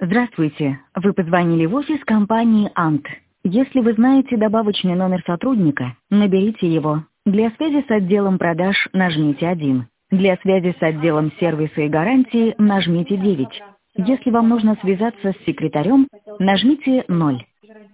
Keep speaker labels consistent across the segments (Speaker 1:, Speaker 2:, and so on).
Speaker 1: Здравствуйте. Вы позвонили в офис компании «Ант». Если вы знаете добавочный номер сотрудника, наберите его. Для связи с отделом продаж нажмите 1. Для связи с отделом сервиса и гарантии нажмите 9. Если вам нужно связаться с секретарем, нажмите 0.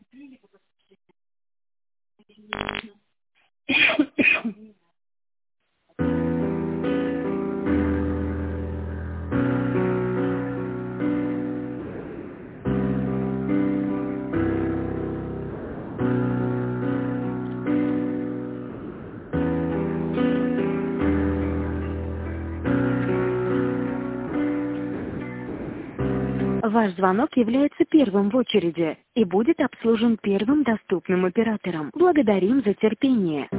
Speaker 2: Ваш звонок является первым в очереди и будет обслужен первым доступным оператором. Благодарим за терпение.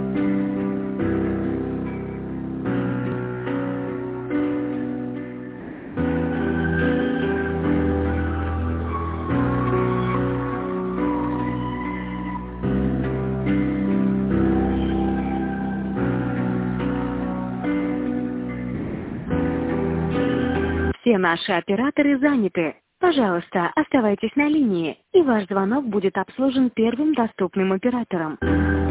Speaker 2: Все наши операторы заняты. Пожалуйста, оставайтесь на линии, и ваш звонок будет обслужен первым доступным оператором.